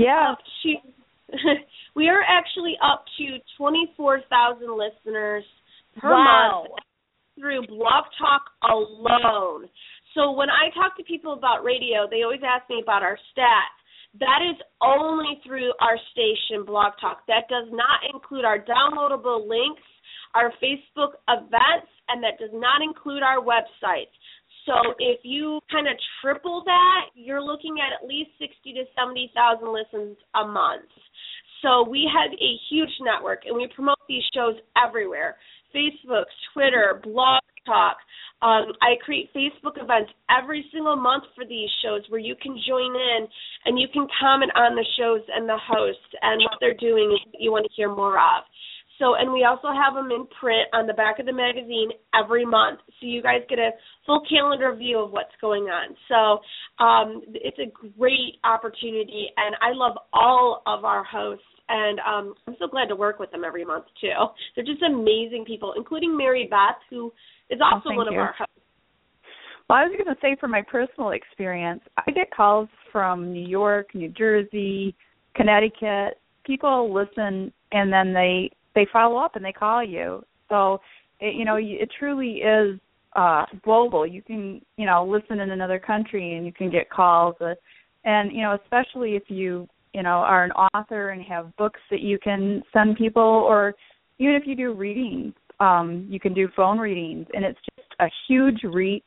We are actually up to 24,000 listeners per month through Blog Talk alone. So when I talk to people about radio, they always ask me about our stats. That is only through our station, Blog Talk. That does not include our downloadable links, our Facebook events, and that does not include our website. So if you kind of triple that, you're looking at least 60,000 to 70,000 listens a month. So we have a huge network, and we promote these shows everywhere. Facebook, Twitter, Blog Talk. I create Facebook events every single month for these shows where you can join in and you can comment on the shows and the hosts and what they're doing and what you want to hear more of. So, and we also have them in print on the back of the magazine every month, so you guys get a full calendar view of what's going on. So it's a great opportunity, and I love all of our hosts, and I'm so glad to work with them every month, too. They're just amazing people, including Mary Beth, who is also one of our hosts. Well, I was going to say, from my personal experience, I get calls from New York, New Jersey, Connecticut. People listen, and then they follow up and they call you. So, it truly is global. You can, listen in another country and you can get calls. And, especially if you, are an author and have books that you can send people, or even if you do readings, you can do phone readings. And it's just a huge reach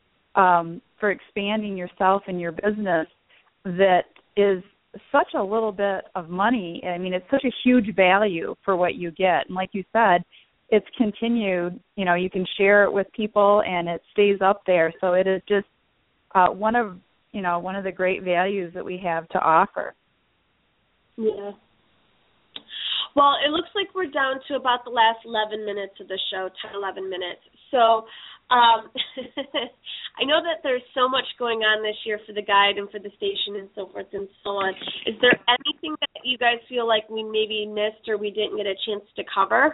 for expanding yourself and your business that is such a little bit of money. I mean, it's such a huge value for what you get. And like you said, it's continued. You can share it with people and it stays up there. So it is just one of the great values that we have to offer. Yeah. Well, it looks like we're down to about the last 11 minutes of the show, 10, 11 minutes. So I know that there's so much going on this year for the guide and for the station and so forth and so on. Is there anything that you guys feel like we maybe missed or we didn't get a chance to cover?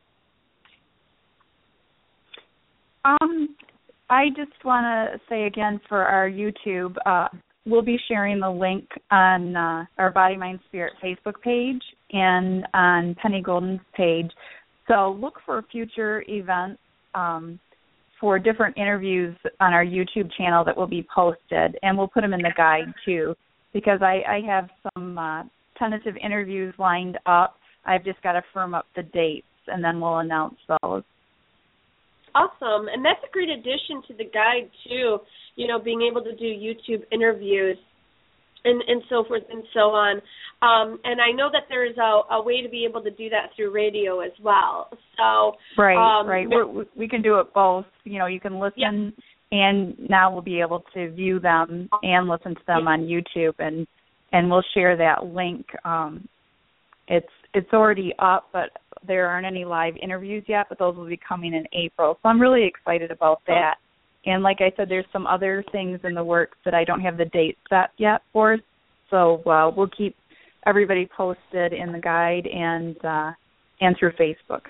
I just want to say again for our YouTube, we'll be sharing the link on our Body, Mind, Spirit Facebook page and on Penny Golden's page. So look for future events for different interviews on our YouTube channel that will be posted, and we'll put them in the guide too, because I have some tentative interviews lined up. I've just got to firm up the dates, and then we'll announce those. Awesome, and that's a great addition to the guide too, being able to do YouTube interviews and so forth and so on. And I know that there's a way to be able to do that through radio as well. So Right. We can do it both. You can listen, and now we'll be able to view them and listen to them on YouTube, and we'll share that link. It's already up, but there aren't any live interviews yet, but those will be coming in April. So I'm really excited about that. And like I said, there's some other things in the works that I don't have the date set yet for, so we'll keep everybody posted in the guide and through Facebook.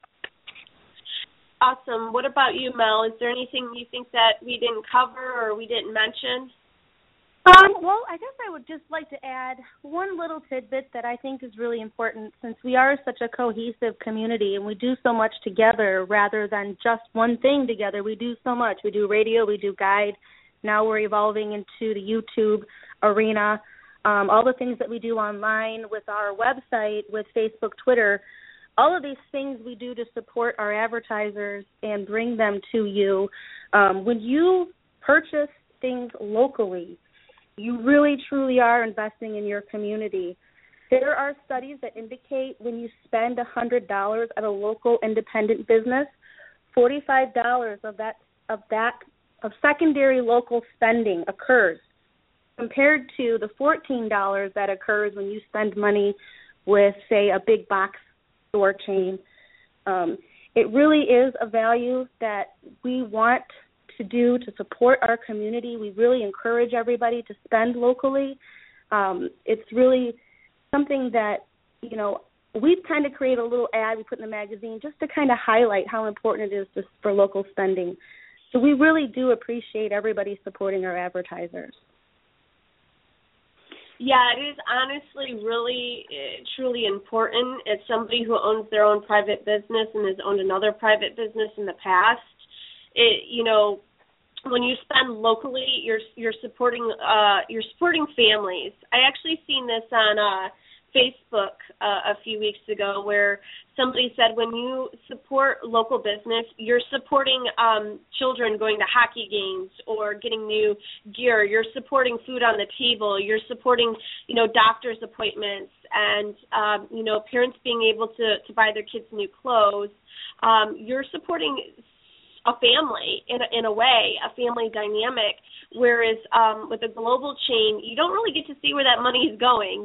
Awesome. What about you, Mel? Is there anything you think that we didn't cover or we didn't mention? Well, I guess I would just like to add one little tidbit that I think is really important, since we are such a cohesive community and we do so much together rather than just one thing together. We do so much. We do radio, we do guide. Now we're evolving into the YouTube arena. All the things that we do online with our website, with Facebook, Twitter, all of these things we do to support our advertisers and bring them to you. When you purchase things locally, you really, truly are investing in your community. There are studies that indicate when you spend $100 at a local independent business, $45 of secondary local spending occurs, compared to the $14 that occurs when you spend money with, say, a big box store chain. It really is a value that we want to do to support our community. We really encourage everybody to spend locally. It's really something that, we've kind of created a little ad we put in the magazine just to kind of highlight how important it is just for local spending. So we really do appreciate everybody supporting our advertisers. Yeah, it is honestly really, truly important. As somebody who owns their own private business and has owned another private business in the past, when you spend locally, you're supporting families. I actually seen this on Facebook a few weeks ago, where somebody said when you support local business, you're supporting children going to hockey games or getting new gear. You're supporting food on the table. You're supporting, doctor's appointments and, parents being able to buy their kids new clothes. You're supporting a family in a way, a family dynamic, whereas with a global chain, you don't really get to see where that money is going,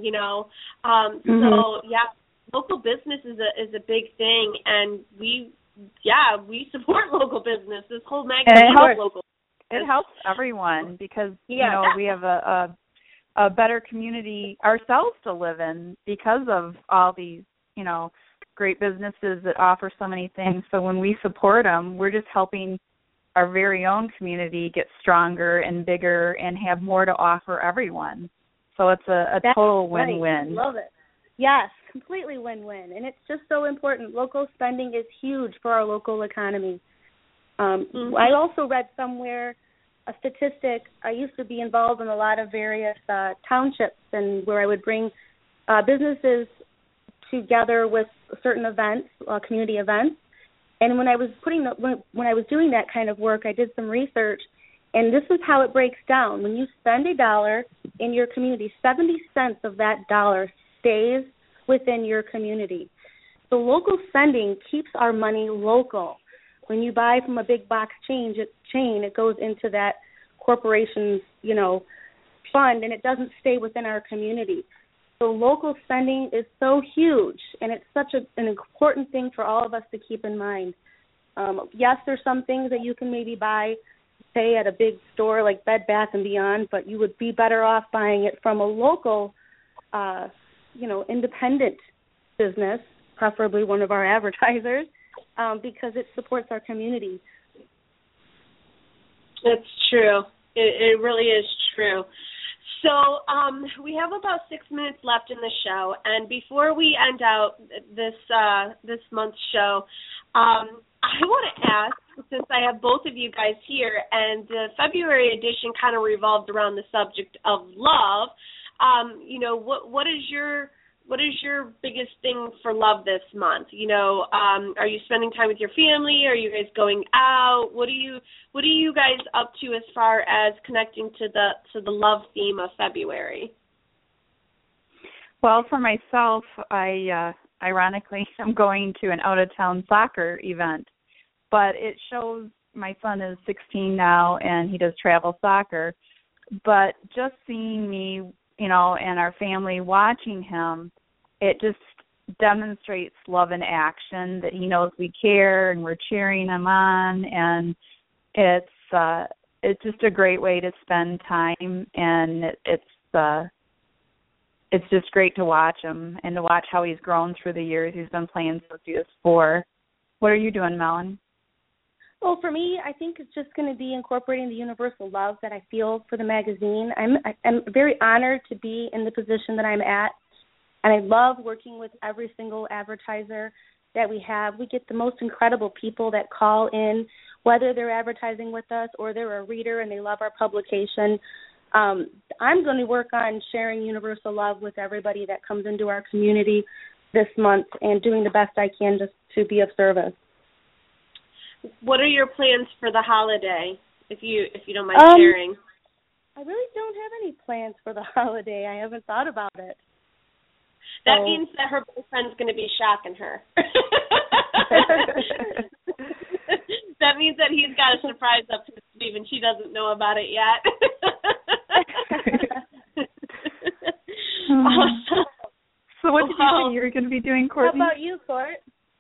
So, yeah, local business is a big thing, and we support local business. This whole magazine is local. It helps everyone because, we have a better community ourselves to live in because of all these, great businesses that offer so many things. So when we support them, we're just helping our very own community get stronger and bigger and have more to offer everyone. So it's a total win-win. Right. Love it. Yes, completely win-win. And it's just so important. Local spending is huge for our local economy. I also read somewhere a statistic. I used to be involved in a lot of various townships and where I would bring businesses together with certain events, community events. And when I was when I was doing that kind of work, I did some research, and this is how it breaks down. When you spend $1 in your community, 70 cents of that dollar stays within your community. So local spending keeps our money local. When you buy from a big box chain, it goes into that corporation's, fund, and it doesn't stay within our community. So local spending is so huge, and it's such an important thing for all of us to keep in mind. Yes, there's some things that you can maybe buy, say, at a big store like Bed Bath & Beyond, but you would be better off buying it from a local, independent business, preferably one of our advertisers, because it supports our community. It's true. It really is true. So we have about 6 minutes left in the show, and before we end out this month's show, I want to ask, since I have both of you guys here, and the February edition kind of revolved around the subject of love, what is your biggest thing for love this month? Are you spending time with your family? Are you guys going out? What are you guys up to as far as connecting to the love theme of February? Well, for myself, I ironically am going to an out-of-town soccer event, but it shows my son is 16 now and he does travel soccer. But just seeing me, and our family watching him, it just demonstrates love in action, that he knows we care and we're cheering him on, and it's just a great way to spend time, and it's it's just great to watch him and to watch how he's grown through the years. He's been playing since he was 4. What are you doing, Melon? Well, for me, I think it's just going to be incorporating the universal love that I feel for the magazine. I'm very honored to be in the position that I'm at, and I love working with every single advertiser that we have. We get the most incredible people that call in, whether they're advertising with us or they're a reader and they love our publication. I'm going to work on sharing universal love with everybody that comes into our community this month and doing the best I can just to be of service. What are your plans for the holiday, if you don't mind sharing? I really don't have any plans for the holiday. I haven't thought about it. That means that her boyfriend's going to be shocking her. That means that he's got a surprise up his sleeve and she doesn't know about it yet. So what did you say you were going to be doing, Courtney? How about you, Court?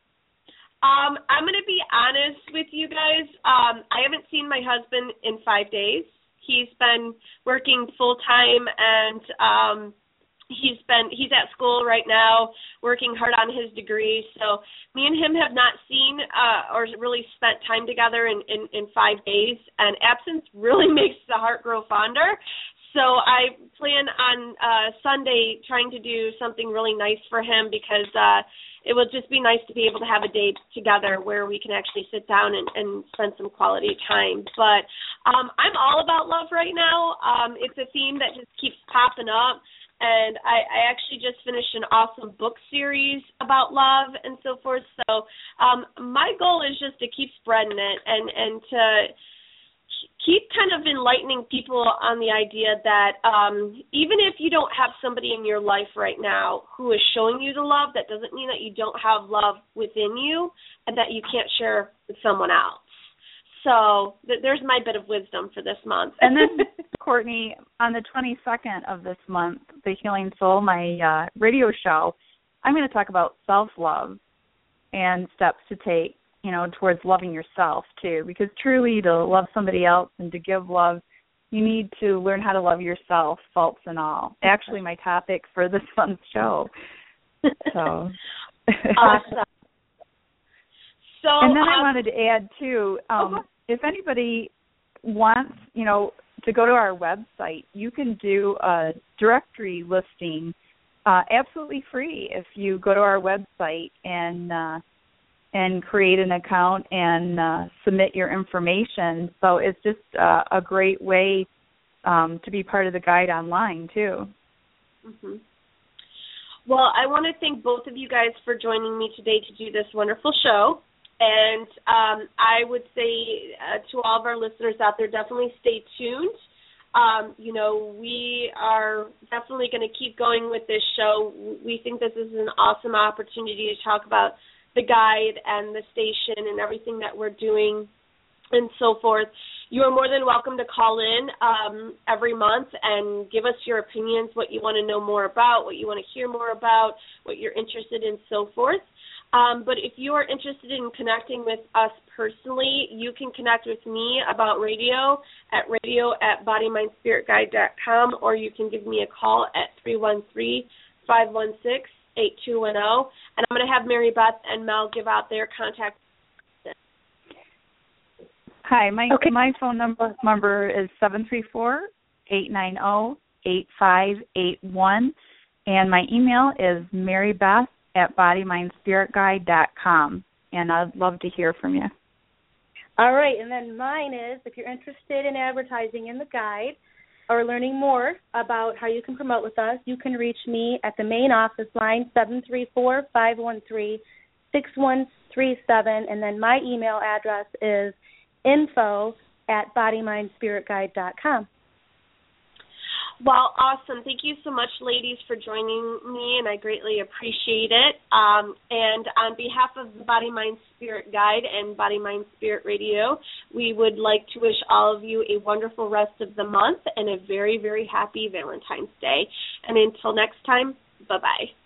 I'm going to be honest with you guys. I haven't seen my husband in 5 days. He's been working full time, and he's at school right now, working hard on his degree. So me and him have not seen or really spent time together in 5 days. And absence really makes the heart grow fonder. So I plan on Sunday trying to do something really nice for him, because it will just be nice to be able to have a day together where we can actually sit down and spend some quality time. But I'm all about love right now. It's a theme that just keeps popping up. And I actually just finished an awesome book series about love and so forth. So my goal is just to keep spreading it and to keep kind of enlightening people on the idea that even if you don't have somebody in your life right now who is showing you the love, that doesn't mean that you don't have love within you and that you can't share with someone else. So there's my bit of wisdom for this month. And then, Courtney, on the 22nd of this month, The Healing Soul, my radio show, I'm going to talk about self-love and steps to take, towards loving yourself, too. Because truly, to love somebody else and to give love, you need to learn how to love yourself, faults and all. Actually, my topic for this month's show. So. Awesome. So, and then I wanted to add, too, if anybody wants, to go to our website, you can do a directory listing absolutely free if you go to our website and create an account and submit your information. So it's just a great way to be part of the guide online, too. Mm-hmm. Well, I want to thank both of you guys for joining me today to do this wonderful show. And I would say to all of our listeners out there, definitely stay tuned. We are definitely going to keep going with this show. We think this is an awesome opportunity to talk about the guide and the station and everything that we're doing and so forth. You are more than welcome to call in every month and give us your opinions, what you want to know more about, what you want to hear more about, what you're interested in, so forth. But if you are interested in connecting with us personally, you can connect with me about radio at radio@bodymindspiritguide.com, or you can give me a call at 313-516-8210. And I'm going to have Mary Beth and Mel give out their contact. Hi, my phone number is 734-890-8581, and my email is marybeth@bodymindspiritguide.com, and I'd love to hear from you. All right, and then mine is, if you're interested in advertising in the guide or learning more about how you can promote with us, you can reach me at the main office line, 734-513-6137, and then my email address is info@bodymindspiritguide.com. Well, awesome. Thank you so much, ladies, for joining me, and I greatly appreciate it. And on behalf of the Body, Mind, Spirit Guide and Body, Mind, Spirit Radio, we would like to wish all of you a wonderful rest of the month and a very, very happy Valentine's Day. And until next time, bye-bye.